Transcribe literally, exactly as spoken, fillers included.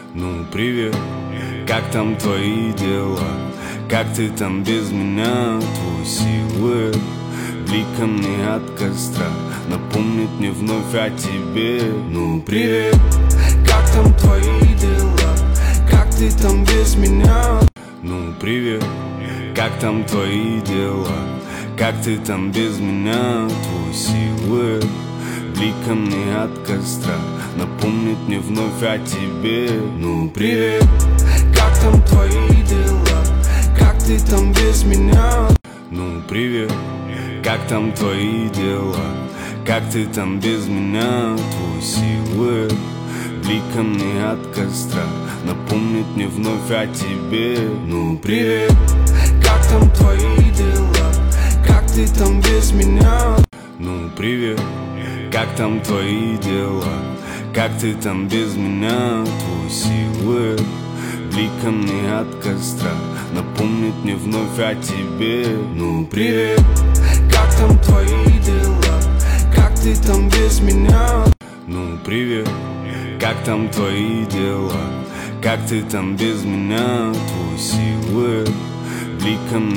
Ну, привет, как там твои дела? Как ты там без меня? Твой силуэт бликом мне от костра напомнит мне вновь о тебе. Ну, привет, как там твои дела? Как ты там без меня? Ну, привет, как там твои дела? Как ты там без меня? Твой силуэт бликом мне от костра напомнит мне вновь о тебе. Ну, привет, как там твои дела? Как ты там без меня? Ну, привет, как там твои дела? Как ты там без меня? Твой силуэт бликом мне от костра напомнит мне вновь о тебе. Ну, привет, как там твои дела? Как ты там без меня? Ну, привет, как там твои дела? Как ты там без меня? Твой силуэт бликом мне от костра напомнит мне вновь о тебе. Ну, привет, как там твои дела? Как ты там без меня? Ну, привет, как там твои дела? Как ты там без меня? Твой силуэт бликом мне